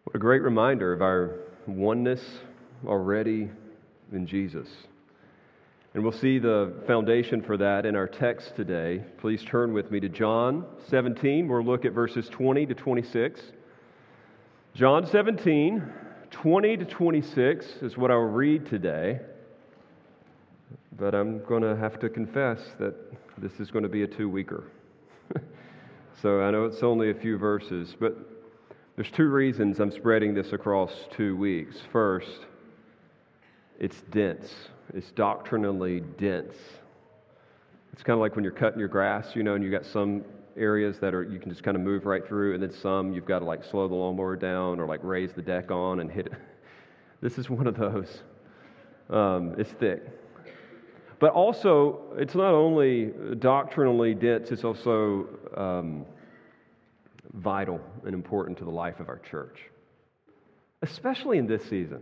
What a great reminder of our oneness already in Jesus. And we'll see the foundation for that in our text today. Please turn with me to John 17. We'll look at verses 20 to 26. John 17, 20 to 26 is what I'll read today. But I'm going to have to confess that this is going to be a two-weeker. So I know it's only a few verses, but there's two reasons I'm spreading this across 2 weeks. First, it's dense. It's doctrinally dense. It's kind of like when you're cutting your grass, and you got some areas that you can just kind of move right through, and then some you've got to slow the lawnmower down or raise the deck on and hit it. This is one of those. It's thick. But also, it's not only doctrinally dense, it's also vital and important to the life of our church, especially in this season.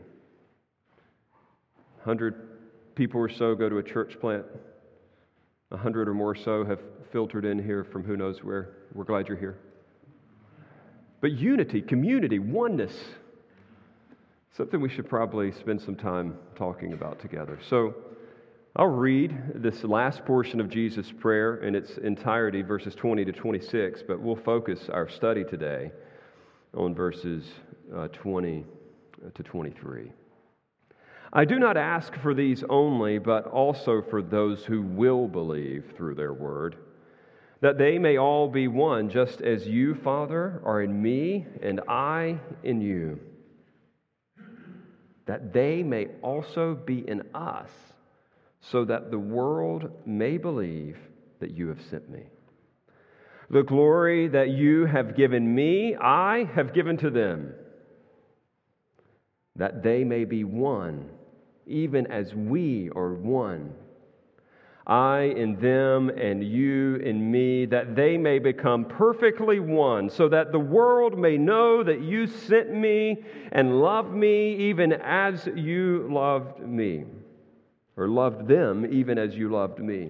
100 people or so go to a church plant. 100 or more so have filtered in here from who knows where. We're glad you're here. But unity, community, oneness, something we should probably spend some time talking about together. So I'll read this last portion of Jesus' prayer in its entirety, verses 20 to 26, but we'll focus our study today on verses 20 to 23. I do not ask for these only, but also for those who will believe through their word, that they may all be one, just as you, Father, are in me and I in you, that they may also be in us, so that the world may believe that you have sent me. The glory that you have given me, I have given to them, that they may be one, even as we are one. I in them and you in me, that they may become perfectly one, so that the world may know that you sent me and loved me even as you loved me, or loved them even as you loved me.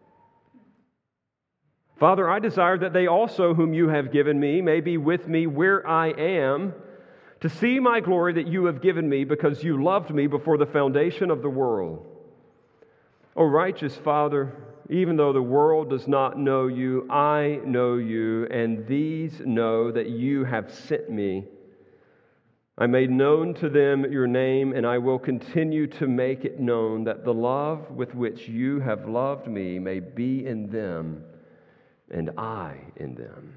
Father, I desire that they also, whom you have given me, may be with me where I am, to see my glory that you have given me, because you loved me before the foundation of the world. O righteous Father, even though the world does not know you, I know you, and these know that you have sent me. I made known to them your name, and I will continue to make it known, that the love with which you have loved me may be in them, and I in them.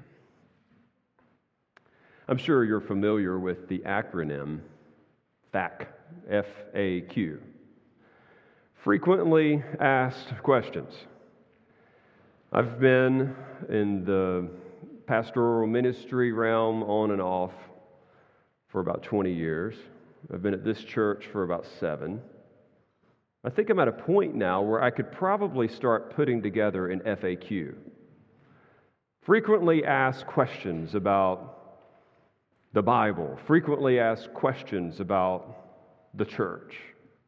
I'm sure you're familiar with the acronym FAQ, F-A-Q. Frequently asked questions. I've been in the pastoral ministry realm on and off for about 20 years. I've been at this church for about 7. I think I'm at a point now where I could probably start putting together an FAQ. Frequently asked questions about the Bible, frequently asked questions about the church.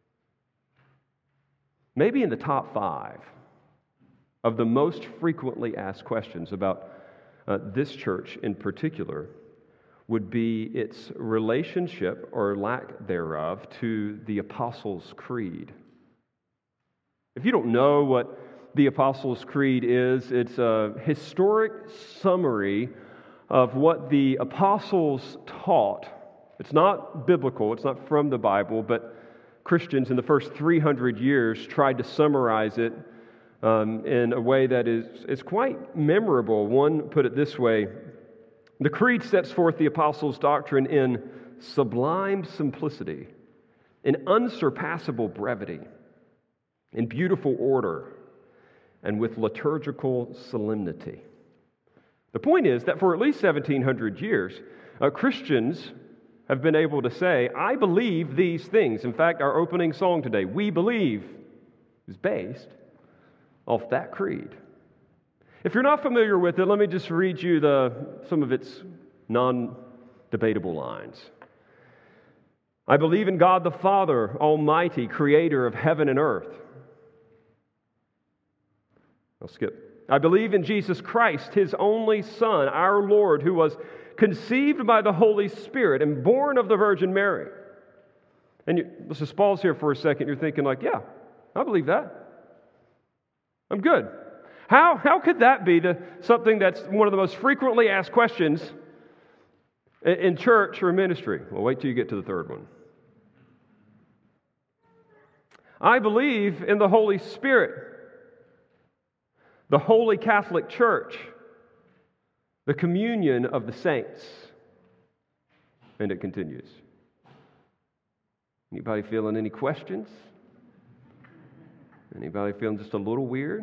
Maybe in the top 5 of the most frequently asked questions about this church in particular would be its relationship or lack thereof to the Apostles' Creed. If you don't know what the Apostles' Creed is, it's a historic summary of what the apostles taught. It's not biblical, it's not from the Bible, but Christians in the first 300 years tried to summarize it in a way that is quite memorable. One put it this way: the Creed sets forth the apostles' doctrine in sublime simplicity, in unsurpassable brevity, in beautiful order, and with liturgical solemnity. The point is that for at least 1,700 years, Christians have been able to say, I believe these things. In fact, our opening song today, We Believe, is based off that creed. If you're not familiar with it, let me just read you some of its non-debatable lines. I believe in God the Father, Almighty, creator of heaven and earth. I'll skip. I believe in Jesus Christ, His only Son, our Lord, who was conceived by the Holy Spirit and born of the Virgin Mary. And let's just pause here for a second. You're thinking like, yeah, I believe that. I'm good. How could that be something that's one of the most frequently asked questions in church or ministry? Well, wait till you get to the third one. I believe in the Holy Spirit, the Holy Catholic Church, the communion of the saints. And it continues. Anybody feeling any questions? Anybody feeling just a little weird?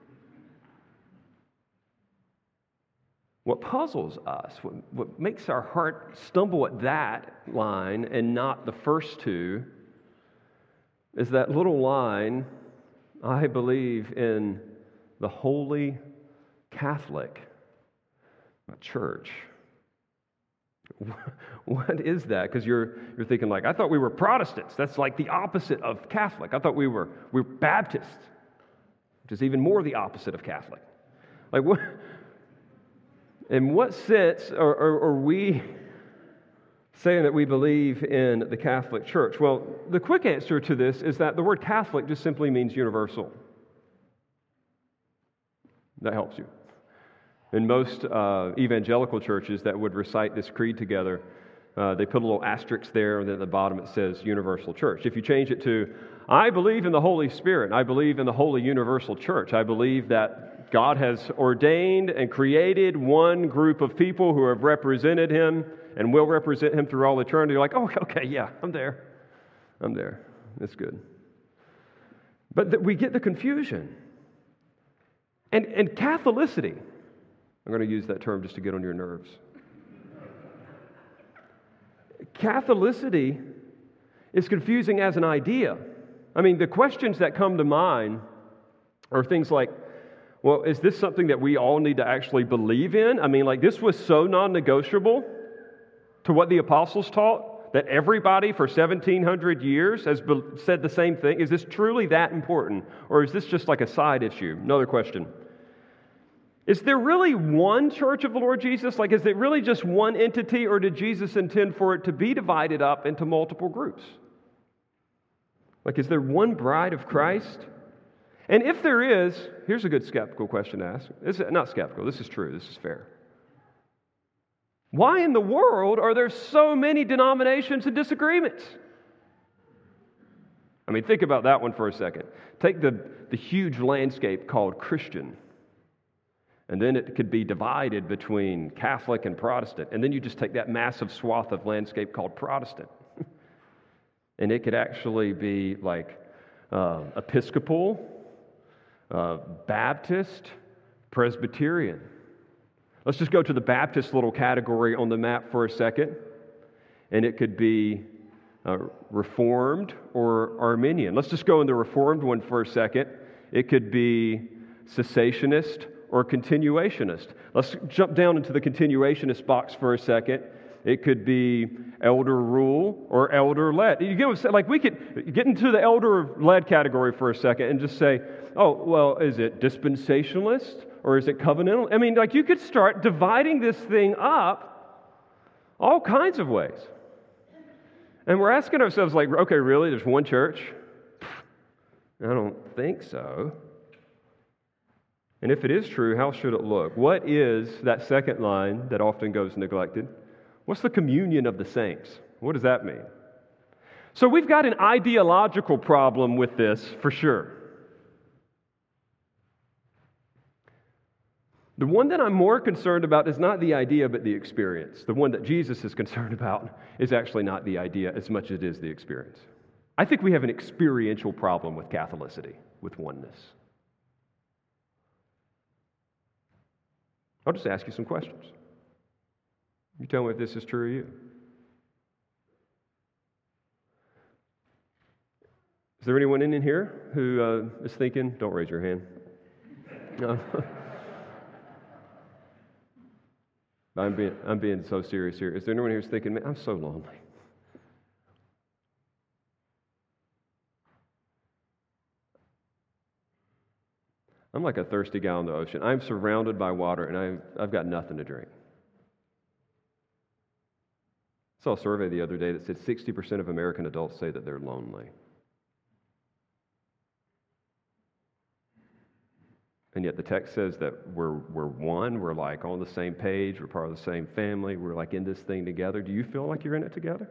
What puzzles us, what makes our heart stumble at that line and not the first two, is that little line, I believe in the Holy Catholic Church. What is that? Because you're thinking like, I thought we were Protestants. That's like the opposite of Catholic. I thought we were Baptist, which is even more the opposite of Catholic. Like what? In what sense are we saying that we believe in the Catholic Church? Well, the quick answer to this is that the word Catholic just simply means universal. That helps you. In most evangelical churches that would recite this creed together, they put a little asterisk there, and then at the bottom it says Universal Church. If you change it to, I believe in the Holy Spirit, I believe in the Holy Universal Church, I believe that God has ordained and created one group of people who have represented Him and will represent Him through all eternity, you're like, oh, okay, yeah, I'm there. That's good. But we get the confusion. And Catholicity, I'm going to use that term just to get on your nerves. Catholicity is confusing as an idea. I mean, the questions that come to mind are things like, well, is this something that we all need to actually believe in? I mean, like, this was so non-negotiable to what the apostles taught that everybody for 1,700 years has said the same thing. Is this truly that important? Or is this just like a side issue? Another question. Is there really one church of the Lord Jesus? Like, is it really just one entity, or did Jesus intend for it to be divided up into multiple groups? Like, is there one bride of Christ? And if there is, here's a good skeptical question to ask. Not skeptical, this is true, this is fair. Why in the world are there so many denominations and disagreements? I mean, think about that one for a second. Take the huge landscape called Christian. And then it could be divided between Catholic and Protestant. And then you just take that massive swath of landscape called Protestant. And it could actually be like Episcopal, Baptist, Presbyterian. Let's just go to the Baptist little category on the map for a second. And it could be Reformed or Arminian. Let's just go in the Reformed one for a second. It could be cessationist or continuationist. Let's jump down into the continuationist box for a second. It could be elder rule or elder-led. You get what I'm saying? Like, we could get into the elder-led category for a second and just say, oh, well, is it dispensationalist or is it covenantal? I mean, like, you could start dividing this thing up all kinds of ways. And we're asking ourselves, like, okay, really, there's one church? I don't think so. And if it is true, how should it look? What is that second line that often goes neglected? What's the communion of the saints? What does that mean? So we've got an ideological problem with this, for sure. The one that I'm more concerned about is not the idea, but the experience. The one that Jesus is concerned about is actually not the idea as much as it is the experience. I think we have an experiential problem with Catholicity, with oneness. I'll just ask you some questions. You tell me if this is true of you. Is there anyone in here who is thinking, don't raise your hand. No. I'm being so serious here. Is there anyone here who's thinking, man, I'm so lonely? I'm like a thirsty guy on the ocean. I'm surrounded by water, and I've got nothing to drink. saw a survey the other day that said 60% of American adults say that they're lonely. And yet the text says that we're one, we're like on the same page, we're part of the same family, we're like in this thing together. Do you feel like you're in it together?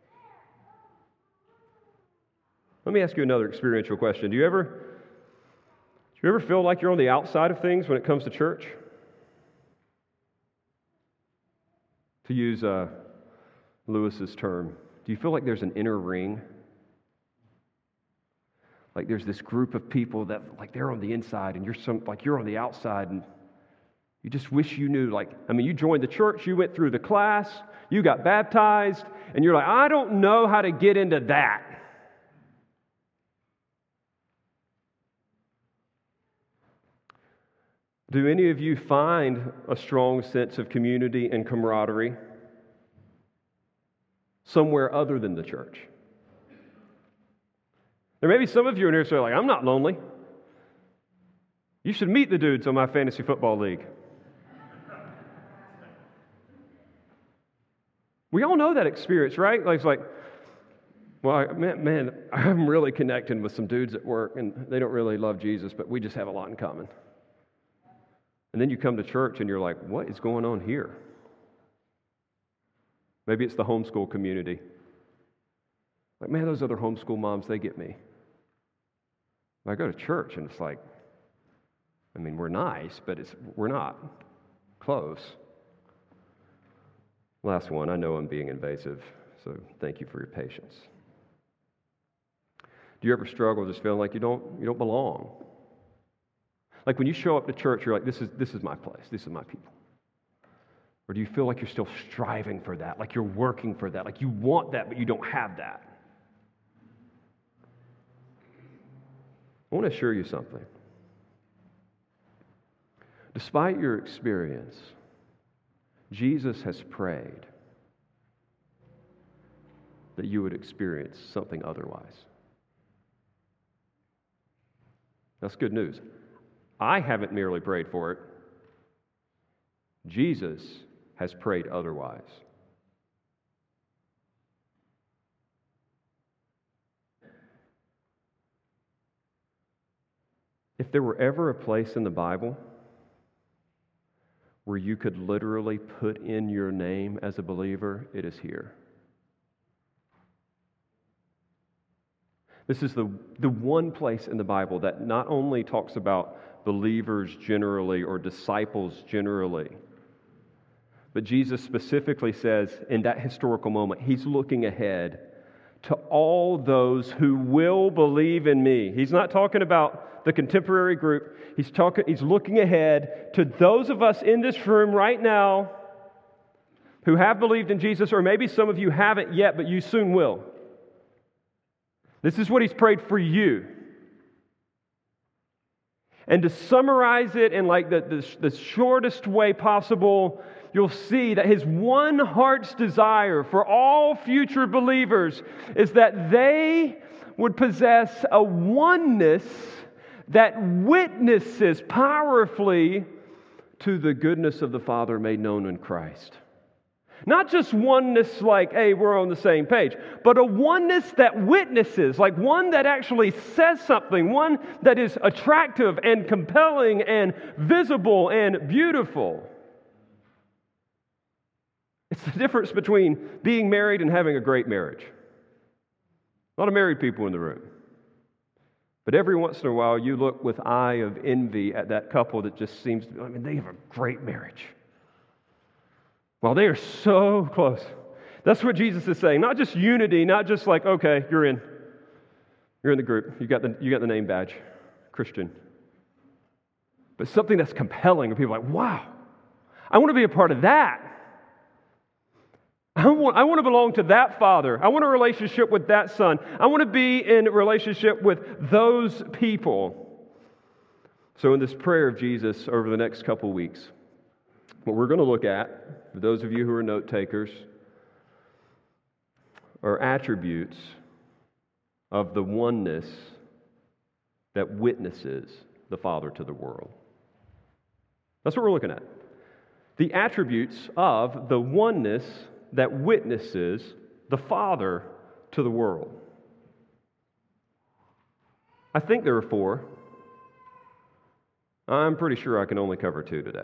Let me ask you another experiential question. Do you ever feel like you're on the outside of things when it comes to church? To use Lewis's term, do you feel like there's an inner ring? Like there's this group of people that like they're on the inside and you're on the outside, and you just wish you knew. You joined the church, you went through the class, you got baptized, and you're like, I don't know how to get into that. Do any of you find a strong sense of community and camaraderie somewhere other than the church? There may be some of you in here who are like, I'm not lonely. You should meet the dudes on my fantasy football league. We all know that experience, right? Like, it's like, well, man, I'm really connecting with some dudes at work, and they don't really love Jesus, but we just have a lot in common. And then you come to church, and you're like, what is going on here? Maybe it's the homeschool community. Like, man, those other homeschool moms, they get me. I go to church, and it's like, we're nice, but we're not close. Last one, I know I'm being invasive, so thank you for your patience. Do you ever struggle just feeling like you don't belong? Like when you show up to church, you're like, this is my place, this is my people. Or do you feel like you're still striving for that, like you're working for that, like you want that, but you don't have that? I want to assure you something. Despite your experience, Jesus has prayed that you would experience something otherwise. That's good news. I haven't merely prayed for it. Jesus has prayed otherwise. If there were ever a place in the Bible where you could literally put in your name as a believer, it is here. This is the one place in the Bible that not only talks about believers generally or disciples generally, but Jesus specifically says in that historical moment, He's looking ahead to all those who will believe in me. He's not talking about the contemporary group. He's looking ahead to those of us in this room right now who have believed in Jesus, or maybe some of you haven't yet, but you soon will. This is what He's prayed for you. And to summarize it in like the shortest way possible, you'll see that His one heart's desire for all future believers is that they would possess a oneness that witnesses powerfully to the goodness of the Father made known in Christ. Not just oneness like, hey, we're on the same page, but a oneness that witnesses, like one that actually says something, one that is attractive and compelling and visible and beautiful. It's the difference between being married and having a great marriage. A lot of married people in the room. But every once in a while, you look with eye of envy at that couple that just seems to be, they have a great marriage. Well, they are so close. That's what Jesus is saying. Not just unity, not just like, okay, you're in the group. You got the name badge, Christian. But something that's compelling, and people are like, wow, I want to be a part of that. I want to belong to that father. I want a relationship with that son. I want to be in a relationship with those people. So in this prayer of Jesus over the next couple weeks, what we're going to look at, for those of you who are note takers, are attributes of the oneness that witnesses the Father to the world. That's what we're looking at. The attributes of the oneness that witnesses the Father to the world. I think there are 4. I'm pretty sure I can only cover 2 today.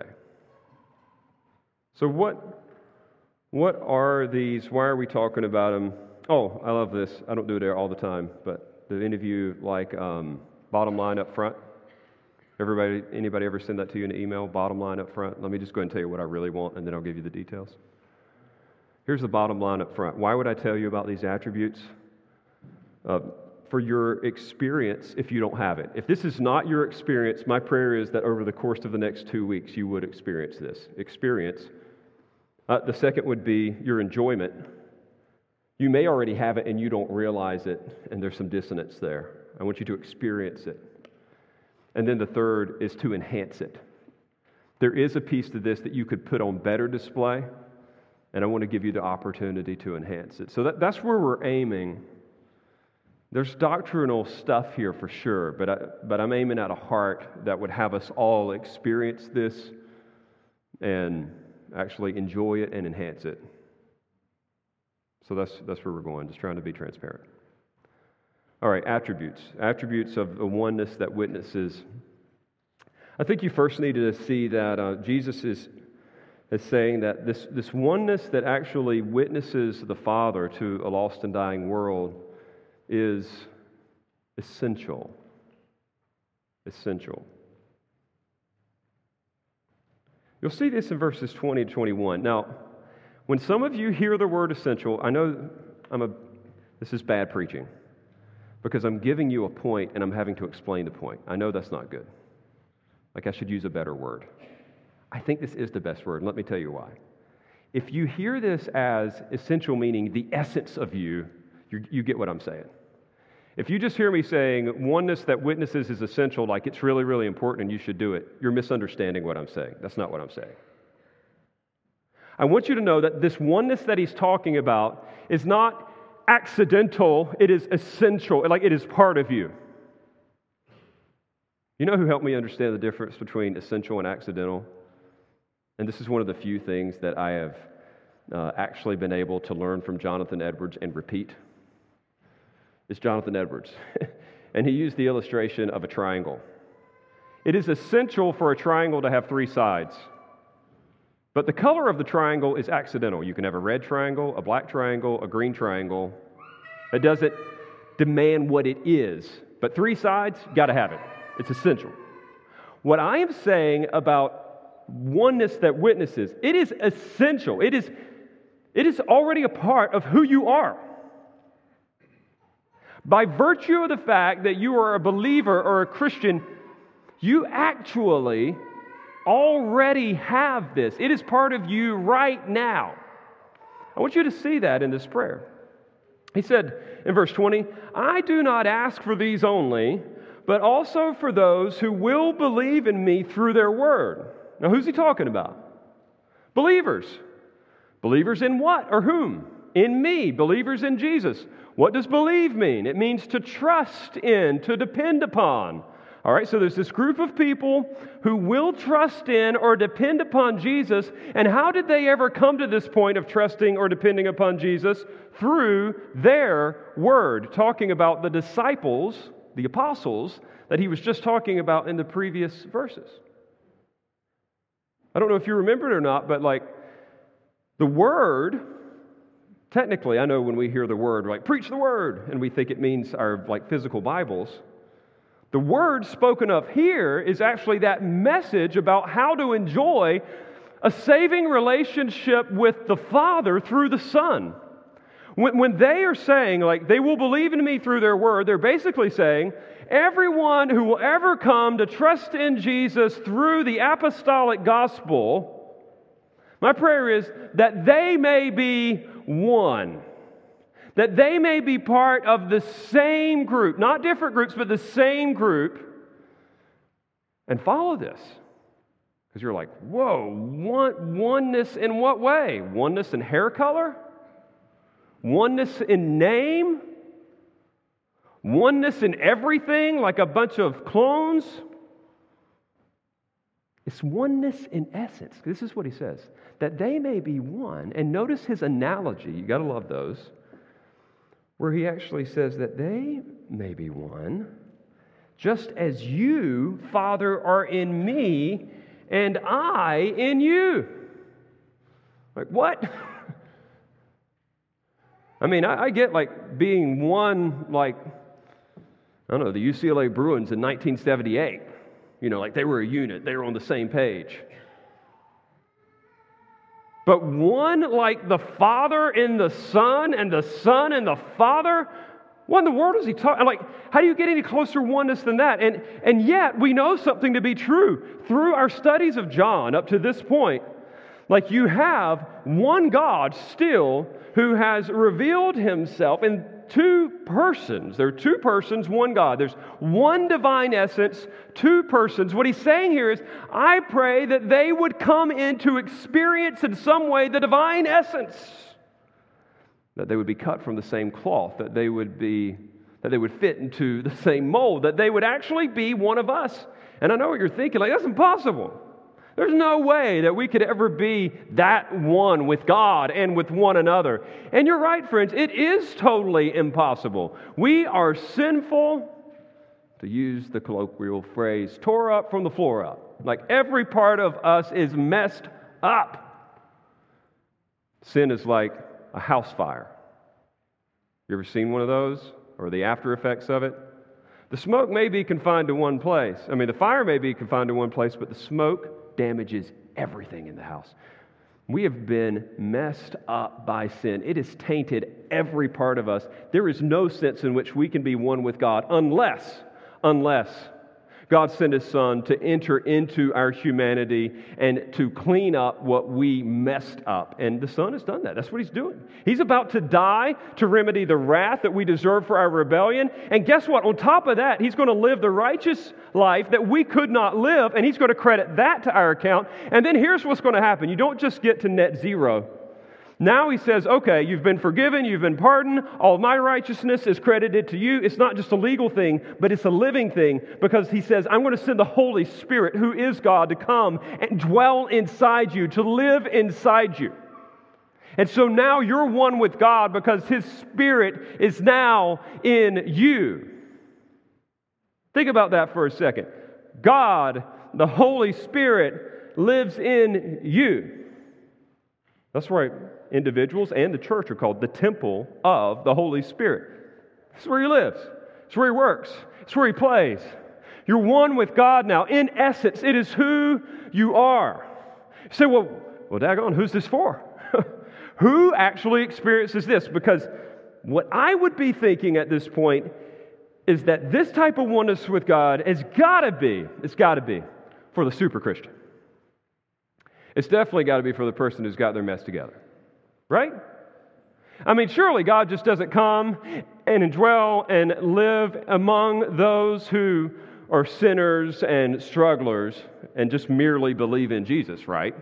So what are these? Why are we talking about them? Oh, I love this. I don't do it all the time, but do any of you like bottom line up front? Anybody ever send that to you in an email? Bottom line up front? Let me just go ahead and tell you what I really want, and then I'll give you the details. Here's the bottom line up front. Why would I tell you about these attributes? For your experience, if you don't have it. If this is not your experience, my prayer is that over the course of the next 2 weeks, you would experience this. The second would be your enjoyment. You may already have it and you don't realize it, and there's some dissonance there. I want you to experience it. And then the third is to enhance it. There is a piece to this that you could put on better display, and I want to give you the opportunity to enhance it. So that's where we're aiming. There's doctrinal stuff here for sure, but I'm aiming at a heart that would have us all experience this and actually enjoy it and enhance it. So that's where we're going, just trying to be transparent. All right, attributes of the oneness that witnesses. I think you first need to see that Jesus is saying that this oneness that actually witnesses the Father to a lost and dying world is essential. Essential. You'll see this in verses 20 to 21. Now, when some of you hear the word essential, I know this is bad preaching because I'm giving you a point and I'm having to explain the point. I know that's not good. Like I should use a better word. I think this is the best word, and let me tell you why. If you hear this as essential, meaning the essence of you get what I'm saying. If you just hear me saying oneness that witnesses is essential, like it's really, really important and you should do it, you're misunderstanding what I'm saying. That's not what I'm saying. I want you to know that this oneness that he's talking about is not accidental, it is essential, like it is part of you. You know who helped me understand the difference between essential and accidental? And this is one of the few things that I have actually been able to learn from Jonathan Edwards and repeat. It's Jonathan Edwards. And he used the illustration of a triangle. It is essential for a triangle to have 3 sides. But the color of the triangle is accidental. You can have a red triangle, a black triangle, a green triangle. It doesn't demand what it is. But 3 sides, got to have it. It's essential. What I am saying about oneness that witnesses, it is essential. It is already a part of who you are. By virtue of the fact that you are a believer or a Christian, you actually already have this. It is part of you right now. I want you to see that in this prayer. He said in verse 20, I do not ask for these only, but also for those who will believe in me through their word. Now, who's he talking about? Believers. Believers in what or whom? In me. Believers in Jesus. What does believe mean? It means to trust in, to depend upon. All right, so there's this group of people who will trust in or depend upon Jesus. And how did they ever come to this point of trusting or depending upon Jesus? Through their word, talking about the disciples, the apostles, that he was just talking about in the previous verses. I don't know if you remember it or not, but like the word, technically, I know when we hear the word, like preach the word, and we think it means our like physical Bibles. The word spoken of here is actually that message about how to enjoy a saving relationship with the Father through the Son. When they are saying, like, they will believe in me through their word, they're basically saying, everyone who will ever come to trust in Jesus through the apostolic gospel, my prayer is that they may be one. That they may be part of the same group, not different groups, but the same group, and follow this. Because you're like, whoa, oneness in what way? Oneness in hair color? Oneness in name? Oneness in everything, like a bunch of clones? It's oneness in essence. This is what he says, that they may be one. And notice his analogy. You got to love those, where he actually says that they may be one, just as you, Father, are in me, and I in you. Like, what? I mean, I get like being one, like, I don't know, the UCLA Bruins in 1978. You know, like they were a unit. They were on the same page. But one like the Father in the Son and the Son and the Father? What in the world is he talking? Like, how do you get any closer oneness than that? And yet, we know something to be true. Through our studies of John up to this point, like you have one God still who has revealed himself in two persons. There are two persons, one God. There's one divine essence, two persons. What he's saying here is, I pray that they would come into experience in some way the divine essence. That they would be cut from the same cloth, that they would fit into the same mold, that they would actually be one of us. And I know what you're thinking, like, that's impossible. There's no way that we could ever be that one with God and with one another. And you're right, friends, it is totally impossible. We are sinful, to use the colloquial phrase, tore up from the floor up. Like every part of us is messed up. Sin is like a house fire. You ever seen one of those? Or the after effects of it? The smoke may be confined to one place. I mean, the fire may be confined to one place, but the smoke damages everything in the house. We have been messed up by sin. It has tainted every part of us. There is no sense in which we can be one with God unless God sent His Son to enter into our humanity and to clean up what we messed up. And the Son has done that. That's what He's doing. He's about to die to remedy the wrath that we deserve for our rebellion. And guess what? On top of that, He's going to live the righteous life that we could not live, and He's going to credit that to our account. And then here's what's going to happen. You don't just get to net zero. Now He says, okay, you've been forgiven, you've been pardoned, all my righteousness is credited to you. It's not just a legal thing, but it's a living thing, because He says, I'm going to send the Holy Spirit, who is God, to come and dwell inside you, to live inside you. And so now you're one with God because His Spirit is now in you. Think about that for a second. God, the Holy Spirit, lives in you. That's right. Individuals and the church are called the temple of the Holy Spirit. It's where He lives. It's where He works. It's where He plays. You're one with God now. In essence, it is who you are. You say, well, daggone, who's this for? Who actually experiences this? Because what I would be thinking at this point is that this type of oneness with God it's got to be for the super Christian. It's definitely got to be for the person who's got their mess together. Right? I mean, surely God just doesn't come and indwell and live among those who are sinners and strugglers and just merely believe in Jesus, right?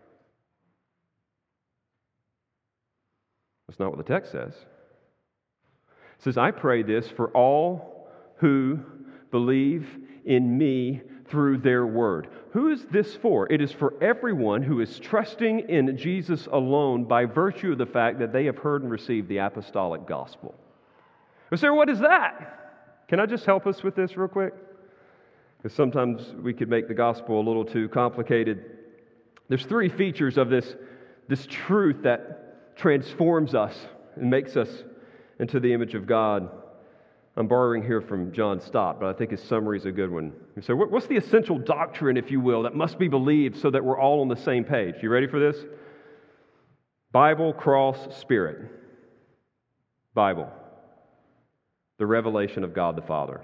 That's not what the text says. It says, I pray this for all who believe in me through their word. Who is this for? It is for everyone who is trusting in Jesus alone by virtue of the fact that they have heard and received the apostolic gospel. So what is that? Can I just help us with this real quick? Because sometimes we could make the gospel a little too complicated. There's three features of this truth that transforms us and makes us into the image of God. I'm borrowing here from John Stott, but I think his summary is a good one. So what's the essential doctrine, if you will, that must be believed so that we're all on the same page? You ready for this? Bible, cross, Spirit. Bible. The revelation of God the Father.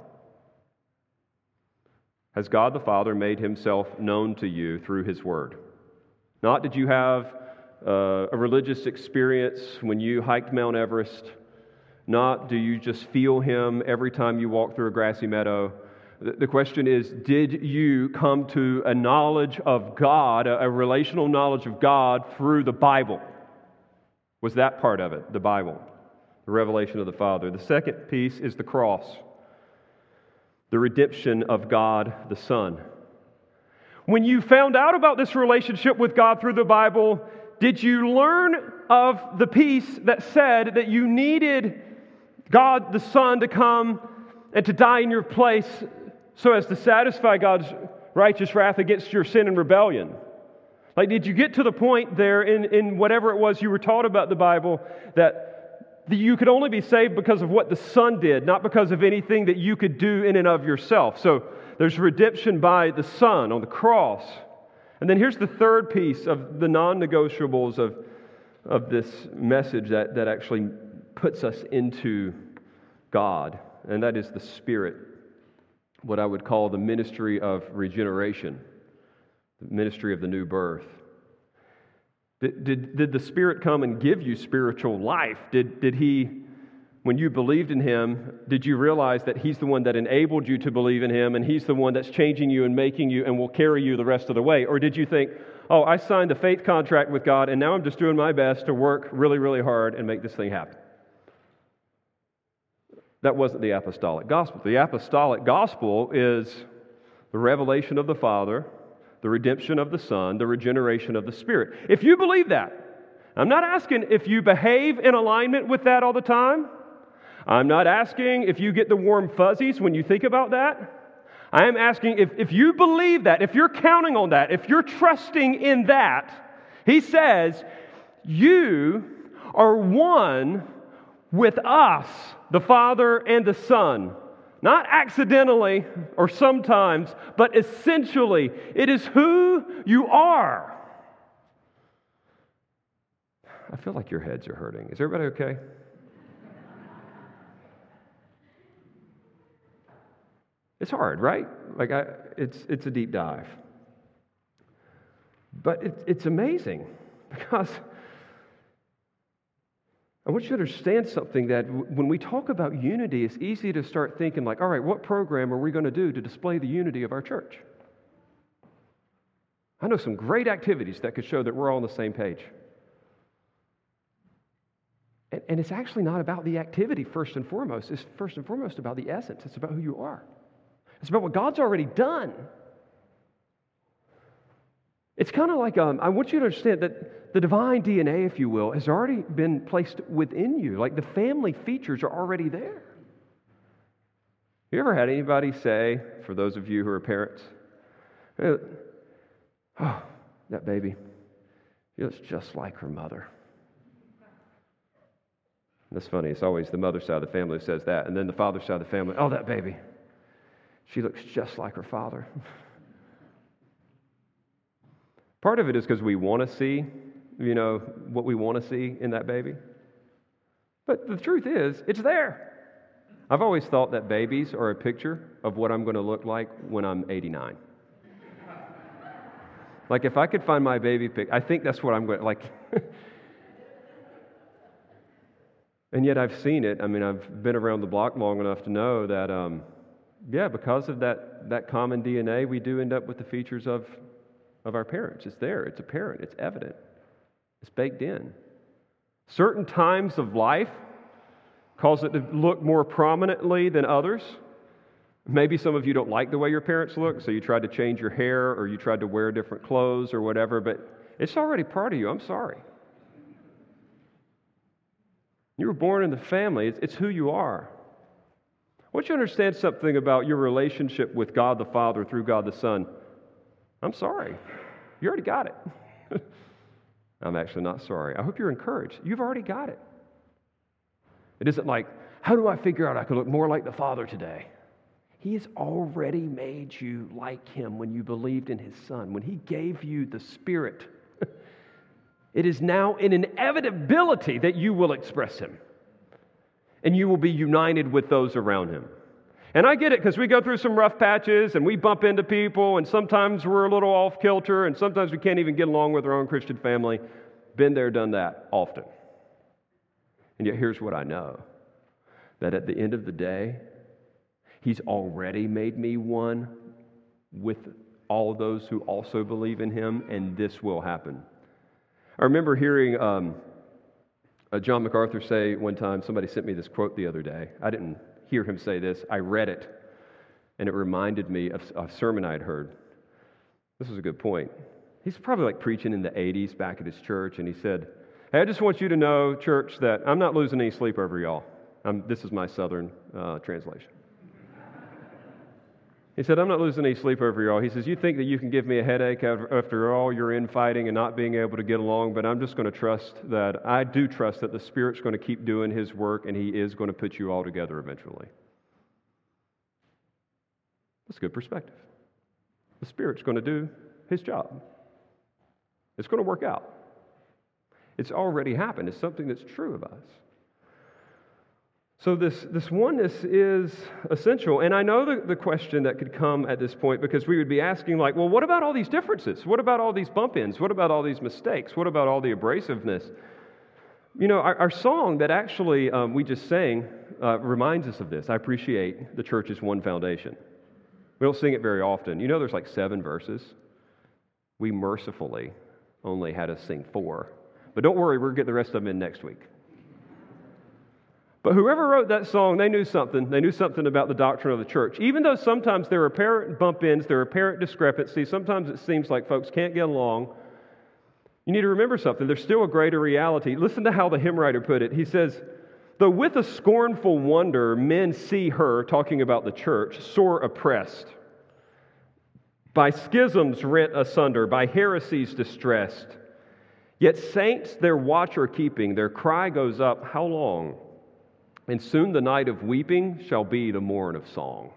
Has God the Father made Himself known to you through His Word? Not did you have a religious experience when you hiked Mount Everest. Not do you just feel Him every time you walk through a grassy meadow. The question is, did you come to a knowledge of God, a relational knowledge of God through the Bible? Was that part of it, the Bible, the revelation of the Father? The second piece is the cross, the redemption of God the Son. When you found out about this relationship with God through the Bible, did you learn of the piece that said that you needed God the Son to come and to die in your place so as to satisfy God's righteous wrath against your sin and rebellion? Like, did you get to the point there in whatever it was you were taught about the Bible that you could only be saved because of what the Son did, not because of anything that you could do in and of yourself? So there's redemption by the Son on the cross. And then here's the third piece of the non-negotiables of this message that actually puts us into God, and that is the Spirit, what I would call the ministry of regeneration, the ministry of the new birth. Did the Spirit come and give you spiritual life? Did He, when you believed in Him, did you realize that He's the one that enabled you to believe in Him, and He's the one that's changing you and making you and will carry you the rest of the way? Or did you think, oh, I signed a faith contract with God, and now I'm just doing my best to work really, really hard and make this thing happen? That wasn't the apostolic gospel. The apostolic gospel is the revelation of the Father, the redemption of the Son, the regeneration of the Spirit. If you believe that, I'm not asking if you behave in alignment with that all the time. I'm not asking if you get the warm fuzzies when you think about that. I am asking if you believe that, if you're counting on that, if you're trusting in that, He says, you are one with us, the Father and the Son. Not accidentally or sometimes, but essentially. It is who you are. I feel like your heads are hurting. Is everybody okay? It's hard, right? It's a deep dive. But it's amazing because I want you to understand something, that when we talk about unity, it's easy to start thinking like, all right, what program are we going to do to display the unity of our church? I know some great activities that could show that we're all on the same page. And it's actually not about the activity first and foremost. It's first and foremost about the essence. It's about who you are. It's about what God's already done. It's kind of like, I want you to understand that the divine DNA, if you will, has already been placed within you. Like the family features are already there. You ever had anybody say, for those of you who are parents, oh, that baby, she looks just like her mother. And that's funny. It's always the mother side of the family who says that. And then the father side of the family, oh, that baby, she looks just like her father. Part of it is because we want to see, what we want to see in that baby. But the truth is, it's there. I've always thought that babies are a picture of what I'm going to look like when I'm 89. Like if I could find my baby I think that's what I'm going to like. And yet I've seen it. I mean, I've been around the block long enough to know that, because of that common DNA, we do end up with the features of our parents. It's there. It's apparent. It's evident. It's baked in. Certain times of life cause it to look more prominently than others. Maybe some of you don't like the way your parents look, so you tried to change your hair or you tried to wear different clothes or whatever, but it's already part of you. I'm sorry. You were born in the family. It's who you are. I want you to understand something about your relationship with God the Father through God the Son. I'm sorry. You already got it. I'm actually not sorry. I hope you're encouraged. You've already got it. It isn't like, how do I figure out I can look more like the Father today? He has already made you like Him when you believed in His Son. When He gave you the Spirit, it is now an inevitability that you will express Him. And you will be united with those around Him. And I get it, because we go through some rough patches and we bump into people, and sometimes we're a little off kilter, and sometimes we can't even get along with our own Christian family. Been there, done that often. And yet here's what I know, that at the end of the day, He's already made me one with all those who also believe in Him, and this will happen. I remember hearing John MacArthur say one time, somebody sent me this quote the other day. I didn't hear him say this. I read it, and it reminded me of a sermon I'd heard. This is a good point. He's probably like preaching in the 80s back at his church, and he said, "Hey, I just want you to know, church, that I'm not losing any sleep over y'all." This is my Southern translation. He said, "I'm not losing any sleep over y'all." He says, "You think that you can give me a headache after all your infighting and not being able to get along, but I'm just going to trust that the Spirit's going to keep doing His work, and He is going to put you all together eventually." That's a good perspective. The Spirit's going to do His job. It's going to work out. It's already happened. It's something that's true of us. So this oneness is essential. And I know the question that could come at this point, because we would be asking like, well, what about all these differences? What about all these bump-ins? What about all these mistakes? What about all the abrasiveness? You know, our song that actually we just sang reminds us of this. I appreciate the church's one foundation. We don't sing it very often. You know, there's like 7 verses. We mercifully only had us sing 4. But don't worry, we'll get the rest of them in next week. But whoever wrote that song, they knew something. They knew something about the doctrine of the church. Even though sometimes there are apparent bump-ins, there are apparent discrepancies, sometimes it seems like folks can't get along, you need to remember something. There's still a greater reality. Listen to how the hymn writer put it. He says, "Though with a scornful wonder men see her," talking about the church, "sore oppressed, by schisms rent asunder, by heresies distressed, yet saints their watch are keeping, their cry goes up, how long? And soon the night of weeping shall be the morn of song.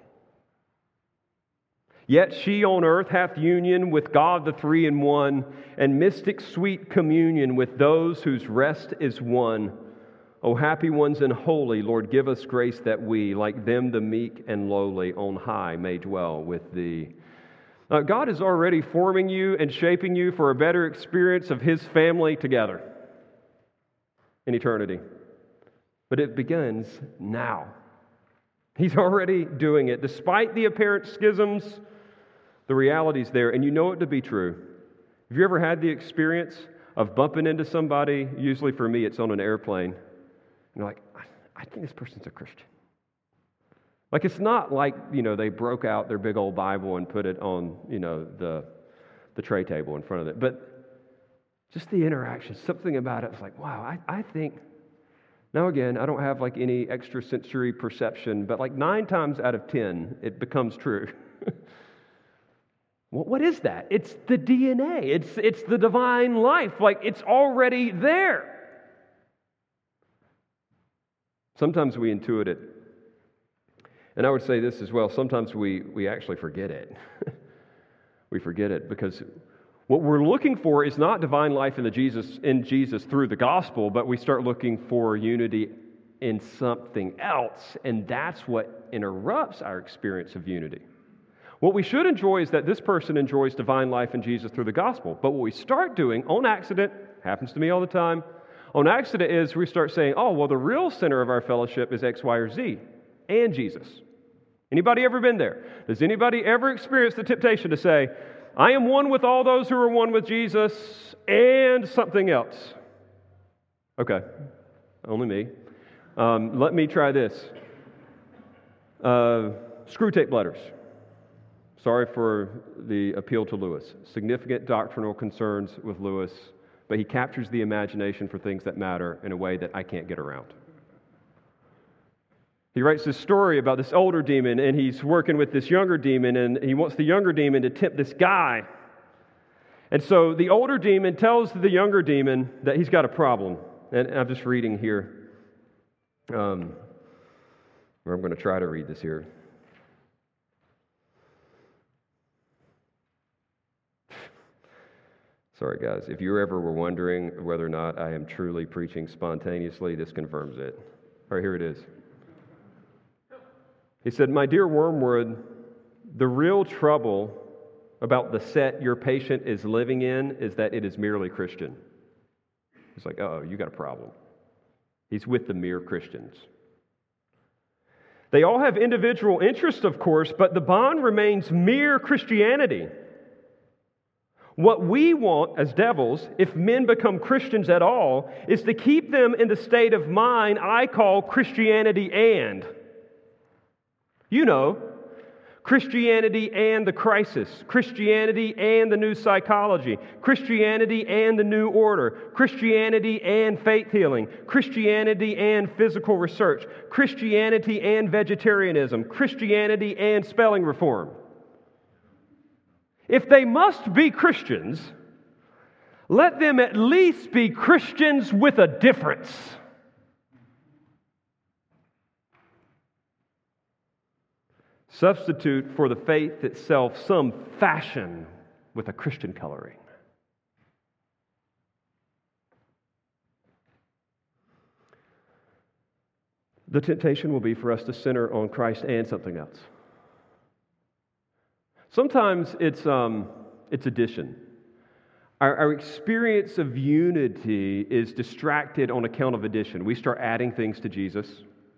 Yet she on earth hath union with God the Three in One, and mystic sweet communion with those whose rest is won. O happy ones and holy, Lord, give us grace that we, like them the meek and lowly, on high may dwell with Thee." God is already forming you and shaping you for a better experience of His family together in eternity. But it begins now. He's already doing it. Despite the apparent schisms, the reality's there, and you know it to be true. Have you ever had the experience of bumping into somebody? Usually for me, it's on an airplane. And you're like, I think this person's a Christian. Like, it's not like, they broke out their big old Bible and put it on, the tray table in front of it. But just the interaction, something about it was like, wow, I think... Now again, I don't have like any extrasensory perception, but like 9 times out of 10, it becomes true. What is that? It's the DNA. It's the divine life. Like, it's already there. Sometimes we intuit it. And I would say this as well. Sometimes we actually forget it. We forget it because what we're looking for is not divine life in Jesus through the gospel, but we start looking for unity in something else, and that's what interrupts our experience of unity. What we should enjoy is that this person enjoys divine life in Jesus through the gospel, but what we start doing on accident, happens to me all the time, on accident is we start saying, oh, well, the real center of our fellowship is X, Y, or Z, and Jesus. Anybody ever been there? Does anybody ever experience the temptation to say, I am one with all those who are one with Jesus and something else? Okay, only me. Let me try this. Screw tape letters. Sorry for the appeal to Lewis. Significant doctrinal concerns with Lewis, but he captures the imagination for things that matter in a way that I can't get around. He writes this story about this older demon, and he's working with this younger demon, and he wants the younger demon to tempt this guy. And so the older demon tells the younger demon that he's got a problem. And I'm just reading here. I'm going to try to read this here. Sorry, guys. If you ever were wondering whether or not I am truly preaching spontaneously, this confirms it. All right, here it is. He said, my dear Wormwood, the real trouble about the set your patient is living in is that it is merely Christian. He's like, uh-oh, you got a problem. He's with the mere Christians. They all have individual interests, of course, but the bond remains mere Christianity. What we want as devils, if men become Christians at all, is to keep them in the state of mind I call Christianity and. You know, Christianity and the crisis, Christianity and the new psychology, Christianity and the new order, Christianity and faith healing, Christianity and physical research, Christianity and vegetarianism, Christianity and spelling reform. If they must be Christians, let them at least be Christians with a difference. Substitute for the faith itself some fashion with a Christian coloring. The temptation will be for us to center on Christ and something else. Sometimes it's addition. Our experience of unity is distracted on account of addition. We start adding things to Jesus.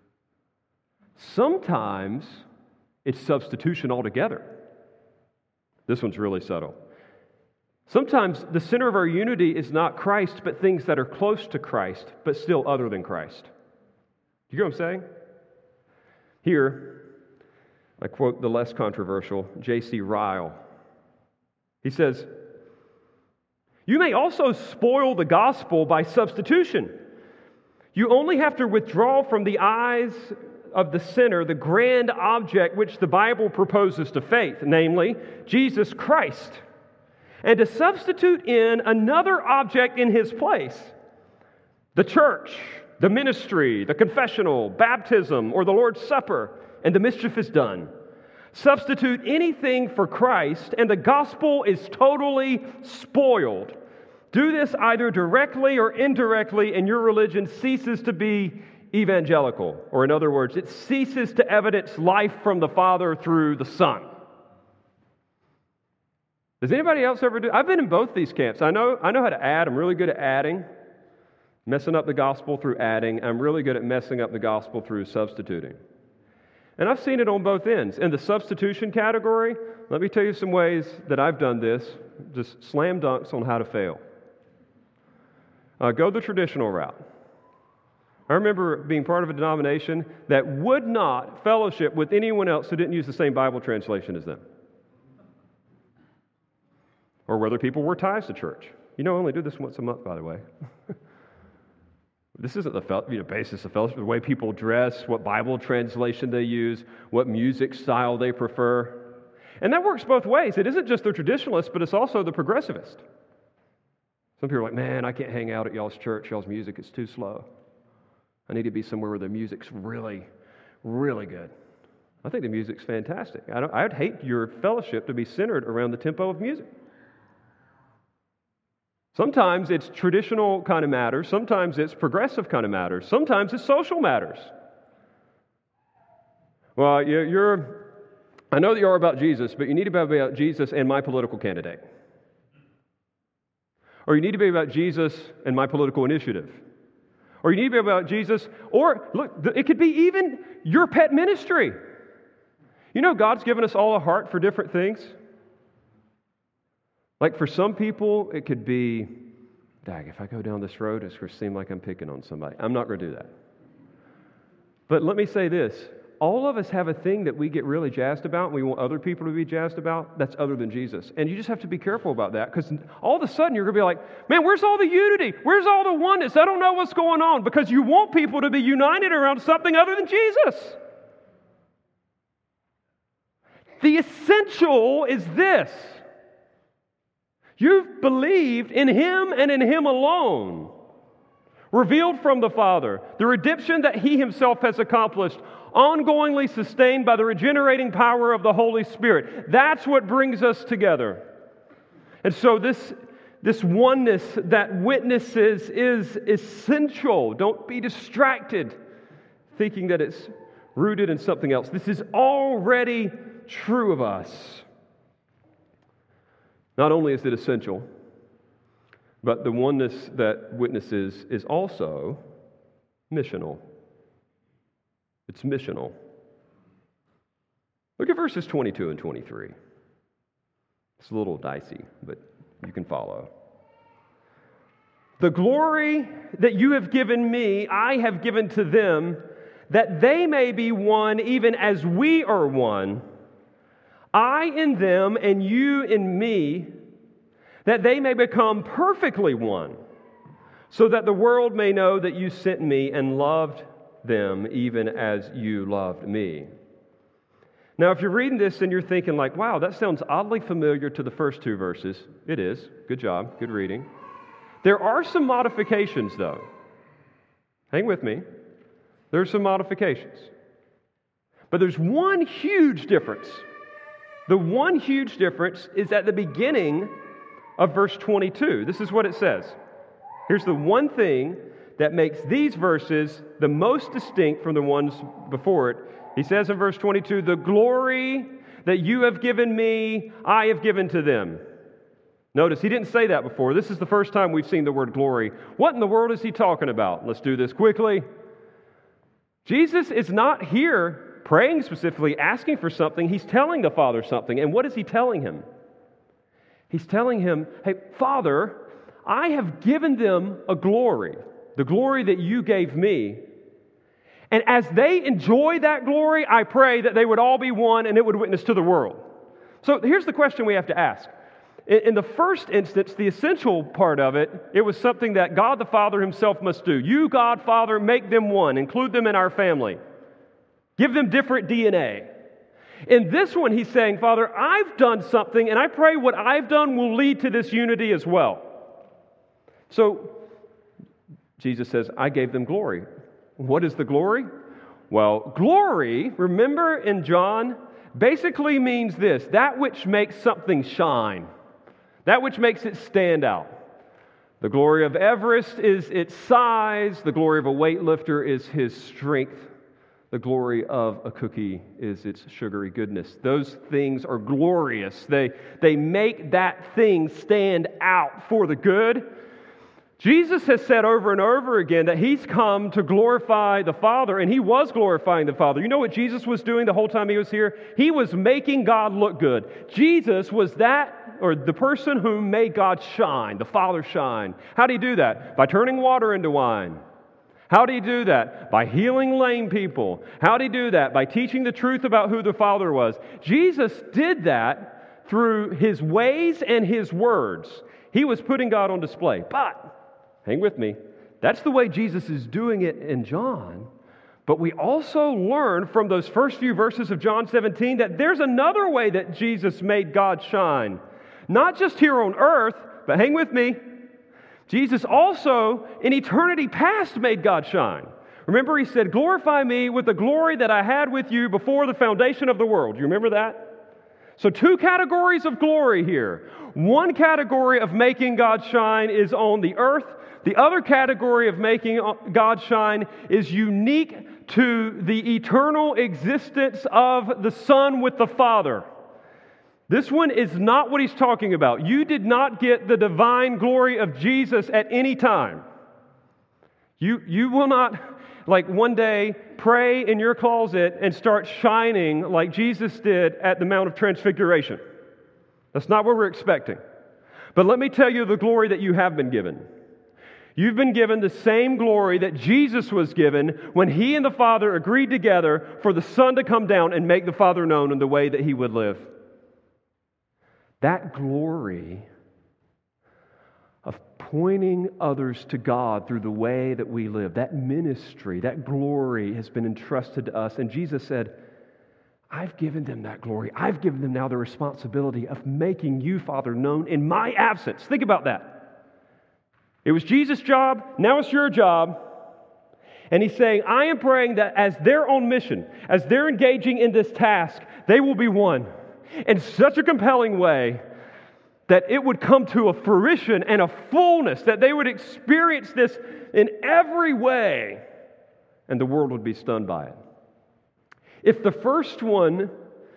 Sometimes it's substitution altogether. This one's really subtle. Sometimes the center of our unity is not Christ, but things that are close to Christ, but still other than Christ. Do you get what I'm saying? Here, I quote the less controversial J.C. Ryle. He says, "You may also spoil the gospel by substitution. You only have to withdraw from the eyes of the sinner the grand object which the Bible proposes to faith, namely, Jesus Christ, and to substitute in another object in His place, the church, the ministry, the confessional, baptism, or the Lord's Supper, and the mischief is done. Substitute anything for Christ, and the gospel is totally spoiled. Do this either directly or indirectly, and your religion ceases to be evangelical, or in other words, it ceases to evidence life from the Father through the Son." Does anybody else ever do? I've been in both these camps. I know how to add. I'm really good at adding, messing up the gospel through adding. I'm really good at messing up the gospel through substituting. And I've seen it on both ends. In the substitution category, let me tell you some ways that I've done this, just slam dunks on how to fail. Go the traditional route. I remember being part of a denomination that would not fellowship with anyone else who didn't use the same Bible translation as them. Or whether people were ties to church. I only do this once a month, by the way. This isn't the basis of fellowship, the way people dress, what Bible translation they use, what music style they prefer. And that works both ways. It isn't just the traditionalist, but it's also the progressivist. Some people are like, "Man, I can't hang out at y'all's church. Y'all's music is too slow. I need to be somewhere where the music's really, really good." I think the music's fantastic. I'd hate your fellowship to be centered around the tempo of music. Sometimes it's traditional kind of matters. Sometimes it's progressive kind of matters. Sometimes it's social matters. Well, I know that you're about Jesus, but you need to be about Jesus and my political candidate. Or you need to be about Jesus and my political initiative. Or you need to be about Jesus, or look, it could be even your pet ministry. God's given us all a heart for different things. Like for some people, it could be, if I go down this road, it's going to seem like I'm picking on somebody. I'm not going to do that. But let me say this. All of us have a thing that we get really jazzed about and we want other people to be jazzed about that's other than Jesus. And you just have to be careful about that because all of a sudden you're going to be like, "Man, where's all the unity? Where's all the oneness? I don't know what's going on," because you want people to be united around something other than Jesus. The essential is this. You've believed in Him and in Him alone, revealed from the Father, the redemption that He Himself has accomplished, ongoingly sustained by the regenerating power of the Holy Spirit. That's what brings us together. And so this oneness that witnesses is essential. Don't be distracted thinking that it's rooted in something else. This is already true of us. Not only is it essential, but the oneness that witnesses is also missional. It's missional. Look at verses 22 and 23. It's a little dicey, but you can follow. "The glory that you have given me, I have given to them, that they may be one even as we are one, I in them and you in me, that they may become perfectly one, so that the world may know that you sent me and loved them even as you loved me. Now, if you're reading this and you're thinking like, wow, that sounds oddly familiar to the first two verses, it is. Good job. Good reading. There are some modifications, though. Hang with me. There's some modifications. But there's one huge difference. The one huge difference is at the beginning of verse 22. This is what it says. Here's the one thing that makes these verses the most distinct from the ones before it. He says in verse 22, the glory that you have given me, I have given to them. Notice, he didn't say that before. This is the first time we've seen the word glory. What in the world is he talking about? Let's do this quickly. Jesus is not here praying specifically, asking for something. He's telling the Father something. And what is he telling him? He's telling him, hey, Father, I have given them a glory, the glory that you gave me. And as they enjoy that glory, I pray that they would all be one and it would witness to the world. So here's the question we have to ask. In the first instance, the essential part of it, it was something that God the Father himself must do. You, God, Father, make them one. Include them in our family. Give them different DNA. In this one, he's saying, Father, I've done something, and I pray what I've done will lead to this unity as well. So, Jesus says, I gave them glory. What is the glory? Well, glory, remember in John, basically means this, that which makes something shine. That which makes it stand out. The glory of Everest is its size. The glory of a weightlifter is his strength. The glory of a cookie is its sugary goodness. Those things are glorious. They make that thing stand out for the good. Jesus has said over and over again that he's come to glorify the Father, and he was glorifying the Father. You know what Jesus was doing the whole time he was here? He was making God look good. Jesus was the person who made God shine, the Father shine. How did he do that? By turning water into wine. How did he do that? By healing lame people. How did he do that? By teaching the truth about who the Father was. Jesus did that through his ways and his words. He was putting God on display. But hang with me. That's the way Jesus is doing it in John. But we also learn from those first few verses of John 17 that there's another way that Jesus made God shine. Not just here on earth, but hang with me. Jesus also, in eternity past, made God shine. Remember, he said, glorify me with the glory that I had with you before the foundation of the world. Do you remember that? So 2 categories of glory here. One category of making God shine is on the earth. The other category of making God shine is unique to the eternal existence of the Son with the Father. This one is not what he's talking about. You did not get the divine glory of Jesus at any time. You will not, like one day, pray in your closet and start shining like Jesus did at the Mount of Transfiguration. That's not what we're expecting. But let me tell you the glory that you have been given. You've been given the same glory that Jesus was given when he and the Father agreed together for the Son to come down and make the Father known in the way that he would live. That glory of pointing others to God through the way that we live, that ministry, that glory has been entrusted to us. And Jesus said, I've given them that glory. I've given them now the responsibility of making you, Father, known in my absence. Think about that. It was Jesus' job. Now it's your job. And he's saying, I am praying that as they're on mission, as they're engaging in this task, they will be one in such a compelling way that it would come to a fruition and a fullness, that they would experience this in every way, and the world would be stunned by it. If the first one,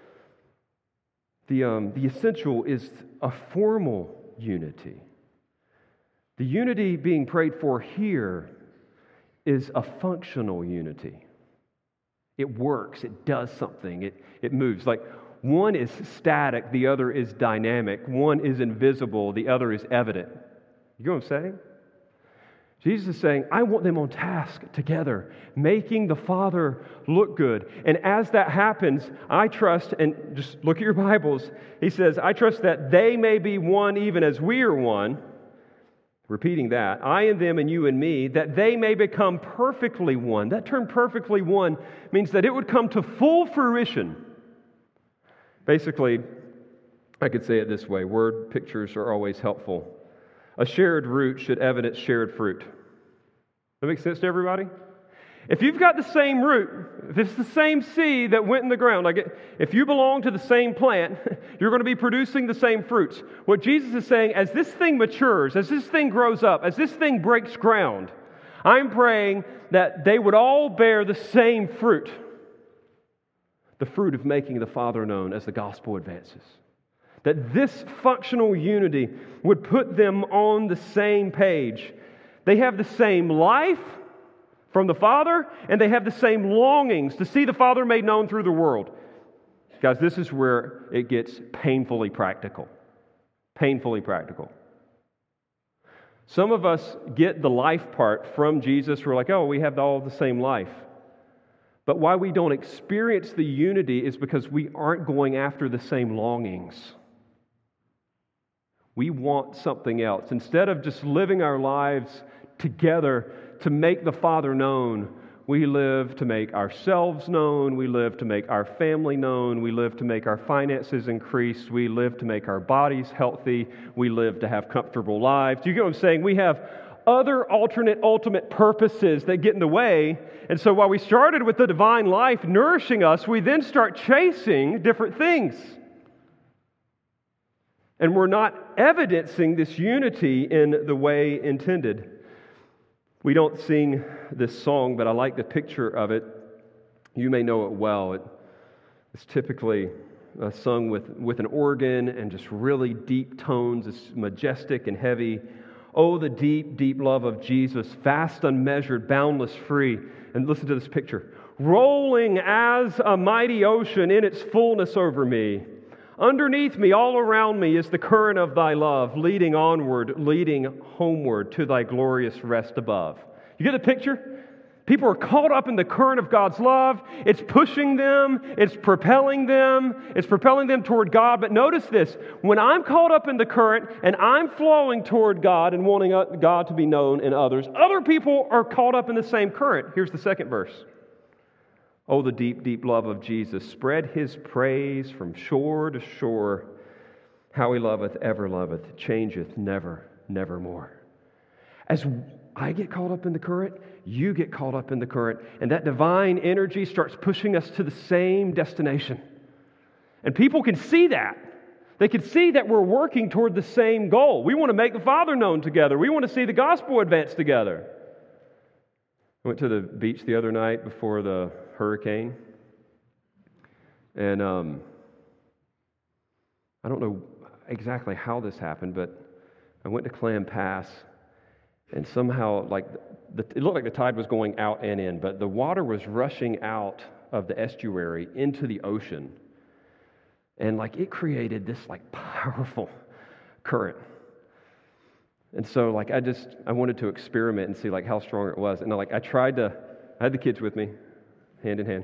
the essential is a formal unity, the unity being prayed for here is a functional unity. It works, it does something, it moves. Like one is static, the other is dynamic. One is invisible, the other is evident. You know what I'm saying? Jesus is saying, I want them on task together, making the Father look good. And as that happens, I trust, and just look at your Bibles, he says, I trust that they may be one even as we are one. Repeating that, I and them and you and me, that they may become perfectly one. That term perfectly one means that it would come to full fruition. Basically, I could say it this way, word pictures are always helpful. A shared root should evidence shared fruit. That makes sense to everybody? If you've got the same root, if it's the same seed that went in the ground, if you belong to the same plant, you're going to be producing the same fruits. What Jesus is saying, as this thing matures, as this thing grows up, as this thing breaks ground, I'm praying that they would all bear the same fruit. The fruit of making the Father known as the gospel advances. That this functional unity would put them on the same page. They have the same life from the Father, and they have the same longings to see the Father made known through the world. Guys, this is where it gets painfully practical. Painfully practical. Some of us get the life part from Jesus. We're like, oh, we have all the same life. But why we don't experience the unity is because we aren't going after the same longings. We want something else. Instead of just living our lives together to make the Father known, we live to make ourselves known. We live to make our family known. We live to make our finances increase. We live to make our bodies healthy. We live to have comfortable lives. Do you get what I'm saying? We have other alternate, ultimate purposes that get in the way. And so while we started with the divine life nourishing us, we then start chasing different things. And we're not evidencing this unity in the way intended. We don't sing this song, but I like the picture of it. You may know it well. It's typically sung with an organ and just really deep tones. It's majestic and heavy. Oh, the deep, deep love of Jesus, vast, unmeasured, boundless, free. And listen to this picture. Rolling as a mighty ocean in its fullness over me. Underneath me, all around me, is the current of thy love, leading onward, leading homeward to thy glorious rest above. You get the picture? People are caught up in the current of God's love. It's pushing them. It's propelling them. It's propelling them toward God. But notice this. When I'm caught up in the current and I'm flowing toward God and wanting God to be known in others, other people are caught up in the same current. Here's the second verse. Oh, the deep, deep love of Jesus. Spread His praise from shore to shore. How He loveth, ever loveth, changeth never, nevermore. As I get caught up in the current, you get caught up in the current, and that divine energy starts pushing us to the same destination. And people can see that. They can see that we're working toward the same goal. We want to make the Father known together. We want to see the gospel advance together. I went to the beach the other night before the hurricane, and I don't know exactly how this happened, but I went to Clam Pass, and somehow, it looked like the tide was going out and in, but the water was rushing out of the estuary into the ocean, and it created this powerful current. And so I wanted to experiment and see how strong it was, and I had the kids with me, hand in hand,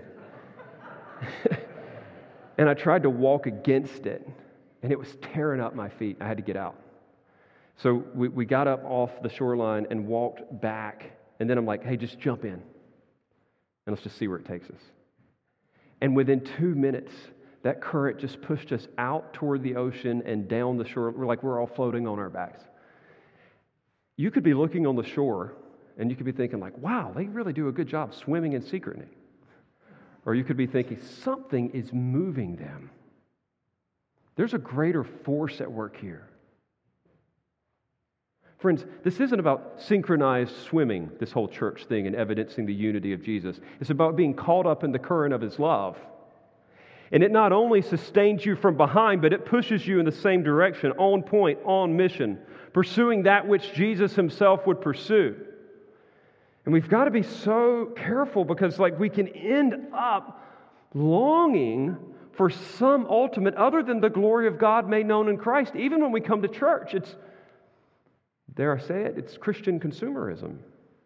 and I tried to walk against it, and it was tearing up my feet. I had to get out. So we got up off the shoreline and walked back, and then I'm like, hey, just jump in, and let's just see where it takes us. And within 2 minutes, that current just pushed us out toward the ocean and down the shore. We're all floating on our backs. You could be looking on the shore, and you could be thinking wow, they really do a good job swimming in secretly. Or you could be thinking, something is moving them. There's a greater force at work here. Friends, this isn't about synchronized swimming, this whole church thing, and evidencing the unity of Jesus. It's about being caught up in the current of His love. And it not only sustains you from behind, but it pushes you in the same direction, on point, on mission, pursuing that which Jesus Himself would pursue. And we've got to be so careful because we can end up longing for some ultimate other than the glory of God made known in Christ, even when we come to church. dare I say it, it's Christian consumerism.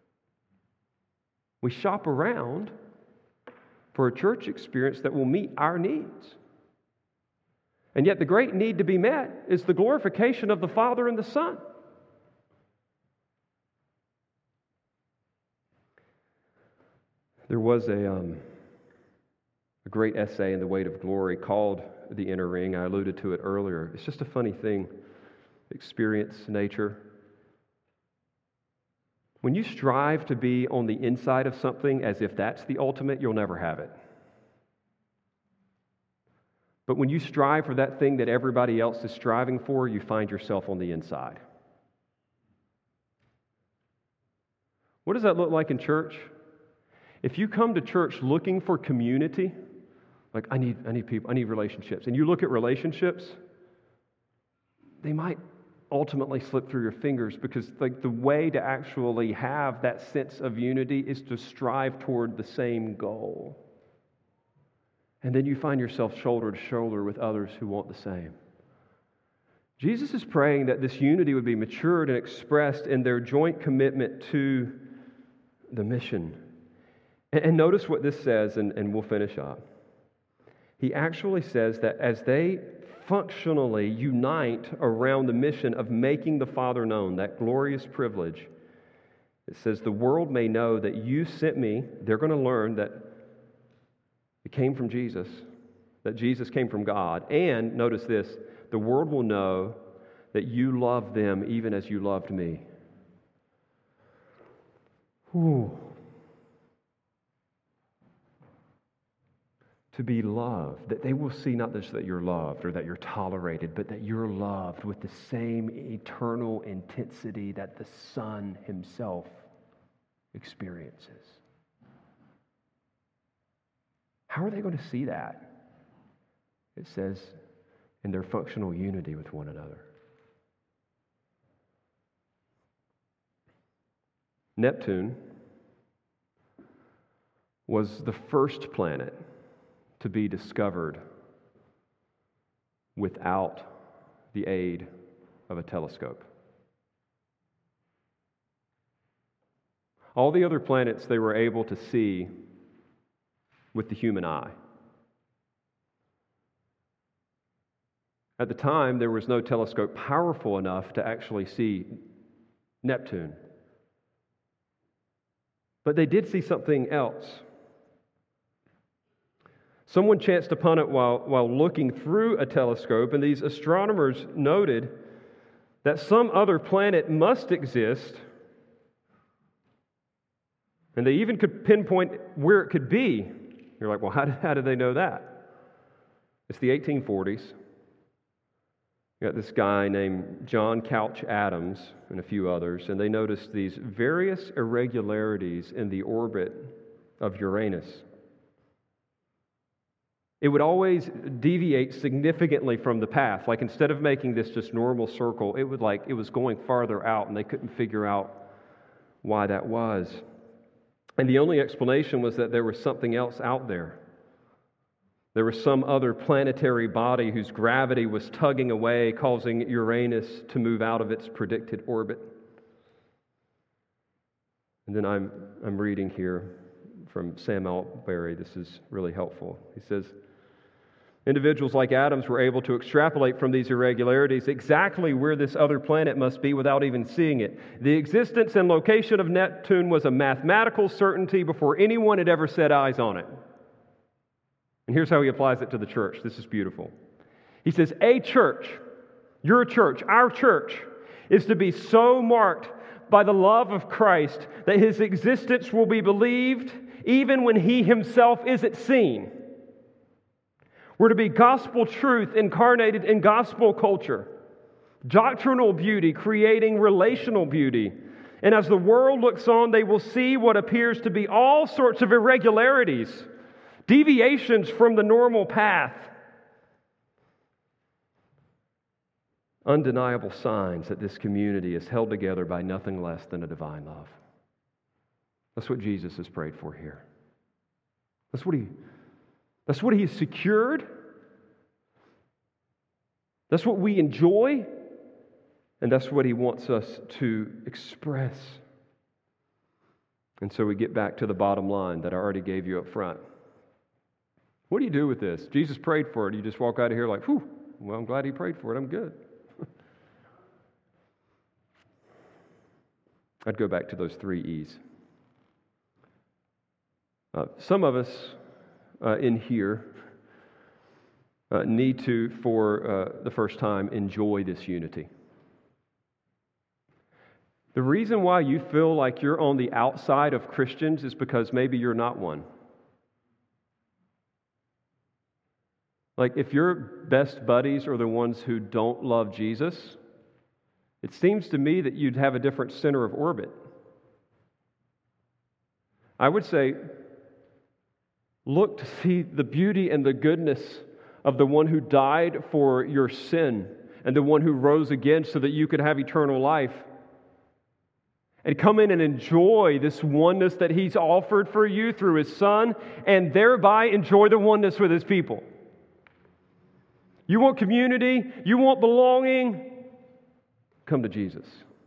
We shop around for a church experience that will meet our needs. And yet the great need to be met is the glorification of the Father and the Son. There was a great essay in The Weight of Glory called The Inner Ring. I alluded to it earlier. It's just a funny thing, experience, nature. When you strive to be on the inside of something as if that's the ultimate, you'll never have it. But when you strive for that thing that everybody else is striving for, you find yourself on the inside. What does that look like in church? If you come to church looking for community, like I need people, I need relationships, and you look at relationships, they might ultimately slip through your fingers because the way to actually have that sense of unity is to strive toward the same goal. And then you find yourself shoulder to shoulder with others who want the same. Jesus is praying that this unity would be matured and expressed in their joint commitment to the mission. And notice what this says, and we'll finish up. He actually says that as they functionally unite around the mission of making the Father known, that glorious privilege, it says, the world may know that you sent me. They're going to learn that it came from Jesus, that Jesus came from God. And notice this, the world will know that you love them even as you loved me. Whew. To be loved, that they will see not just that you're loved or that you're tolerated, but that you're loved with the same eternal intensity that the Son himself experiences. How are they going to see that? It says, in their functional unity with one another. Neptune was the first planet to be discovered without the aid of a telescope. All the other planets they were able to see with the human eye. At the time, there was no telescope powerful enough to actually see Neptune. But they did see something else. Someone chanced upon it while looking through a telescope, and these astronomers noted that some other planet must exist, and they even could pinpoint where it could be. You're like, well, how did they know that? It's the 1840s. You got this guy named John Couch Adams and a few others, and they noticed these various irregularities in the orbit of Uranus. It would always deviate significantly from the path. Like instead of making this just normal circle, it was going farther out, and they couldn't figure out why that was. And the only explanation was that there was something else out there. There was some other planetary body whose gravity was tugging away, causing Uranus to move out of its predicted orbit. And then I'm reading here from Sam Altberry. This is really helpful. He says, individuals like Adams were able to extrapolate from these irregularities exactly where this other planet must be without even seeing it. The existence and location of Neptune was a mathematical certainty before anyone had ever set eyes on it. And here's how he applies it to the church. This is beautiful. He says, a church, your church, our church, is to be so marked by the love of Christ that his existence will be believed even when he himself isn't seen. We're to be gospel truth incarnated in gospel culture, doctrinal beauty creating relational beauty. And as the world looks on, they will see what appears to be all sorts of irregularities, deviations from the normal path, undeniable signs that this community is held together by nothing less than a divine love. That's what Jesus has prayed for here. That's what he has secured. That's what we enjoy. And that's what he wants us to express. And so we get back to the bottom line that I already gave you up front. What do you do with this? Jesus prayed for it. You just walk out of here like, whew, well, I'm glad he prayed for it. I'm good. I'd go back to those 3 E's. Some of us in here need to, for the first time, enjoy this unity. The reason why you feel like you're on the outside of Christians is because maybe you're not one. Like if your best buddies are the ones who don't love Jesus, it seems to me that you'd have a different center of orbit. I would say, look to see the beauty and the goodness of the one who died for your sin and the one who rose again so that you could have eternal life. And come in and enjoy this oneness that He's offered for you through His Son, and thereby enjoy the oneness with His people. You want community? You want belonging? Come to Jesus.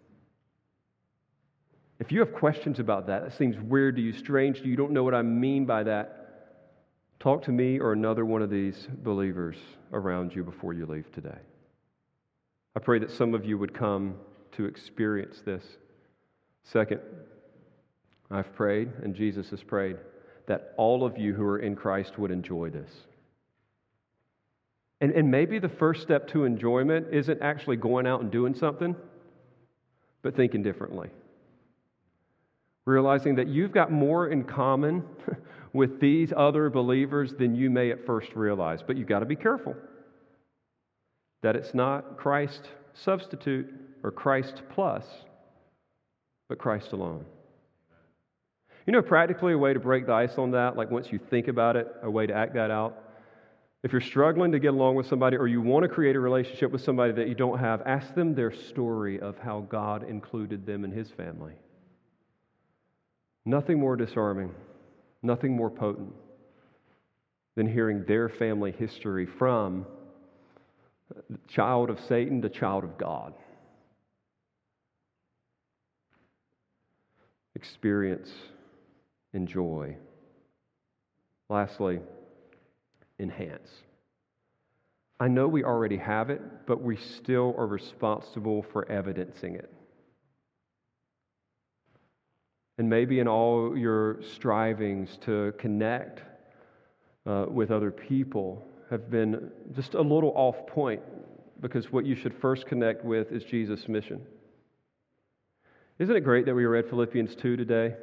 If you have questions about that, that seems weird to you, strange to you, you don't know what I mean by that, talk to me or another one of these believers around you before you leave today. I pray that some of you would come to experience this. Second, I've prayed, and Jesus has prayed, that all of you who are in Christ would enjoy this. And maybe the first step to enjoyment isn't actually going out and doing something, but thinking differently. Realizing that you've got more in common with these other believers than you may at first realize. But you've got to be careful that it's not Christ substitute or Christ plus, but Christ alone. You know, practically a way to break the ice on that, like once you think about it, a way to act that out. If you're struggling to get along with somebody or you want to create a relationship with somebody that you don't have, ask them their story of how God included them in His family. Nothing more disarming, nothing more potent than hearing their family history from child of Satan to child of God. Experience, enjoy. Lastly, enhance. I know we already have it, but we still are responsible for evidencing it. And maybe in all your strivings to connect with other people have been just a little off point, because what you should first connect with is Jesus' mission. Isn't it great that we read Philippians 2 today?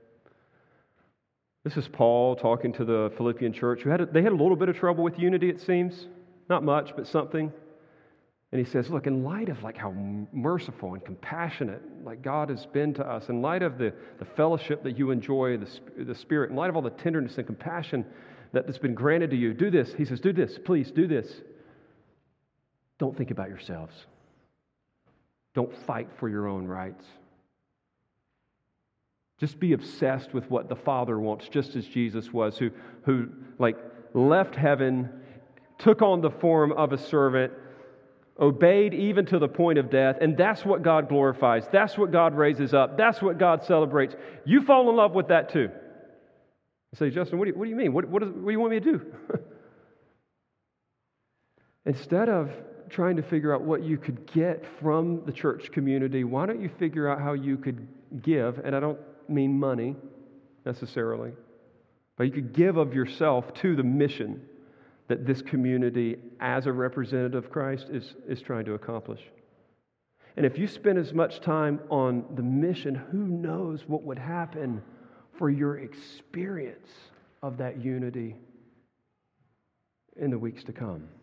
This is Paul talking to the Philippian church. They had a little bit of trouble with unity, it seems. Not much, but something. And he says, look, in light of like how merciful and compassionate like God has been to us, in light of the fellowship that you enjoy, the Spirit, in light of all the tenderness and compassion that's been granted to you, do this. He says, do this, please, do this. Don't think about yourselves. Don't fight for your own rights. Just be obsessed with what the Father wants, just as Jesus was, who like left heaven, took on the form of a servant, obeyed even to the point of death, and that's what God glorifies. That's what God raises up. That's what God celebrates. You fall in love with that too. I say, Justin, what do you mean? What do you want me to do? Instead of trying to figure out what you could get from the church community, why don't you figure out how you could give, and I don't mean money necessarily, but you could give of yourself to the mission that this community, as a representative of Christ, is trying to accomplish. And if you spend as much time on the mission, who knows what would happen for your experience of that unity in the weeks to come.